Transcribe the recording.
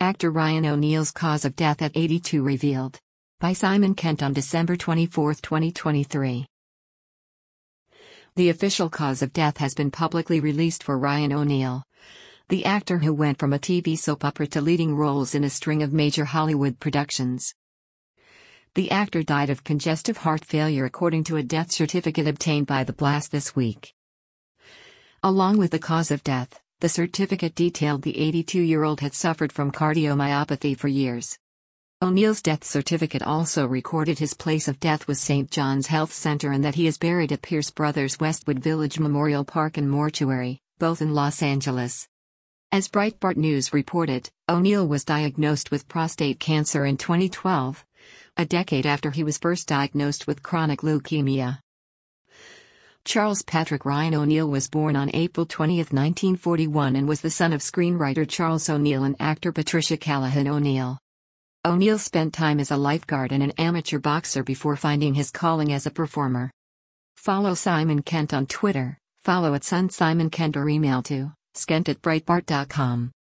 Actor Ryan O'Neal's cause of death at 82 revealed. By Simon Kent on December 24, 2023. The official cause of death has been publicly released for Ryan O'Neal. The actor who went from a TV soap opera to leading roles in a string of major Hollywood productions. The actor died of congestive heart failure according to a death certificate obtained by The Blast this week. Along with the cause of death, the certificate detailed the 82-year-old had suffered from cardiomyopathy for years. O'Neal's death certificate also recorded his place of death was St. John's Health Center and that he is buried at Pierce Brothers Westwood Village Memorial Park and Mortuary, both in Los Angeles. As Breitbart News reported, O'Neal was diagnosed with prostate cancer in 2012, a decade after he was first diagnosed with chronic leukemia. Charles Patrick Ryan O'Neal was born on April 20, 1941 and was the son of screenwriter Charles O'Neal and actor Patricia Callahan O'Neal. O'Neal spent time as a lifeguard and an amateur boxer before finding his calling as a performer. Follow Simon Kent on Twitter, follow @SunSimonKent or email to skent@breitbart.com.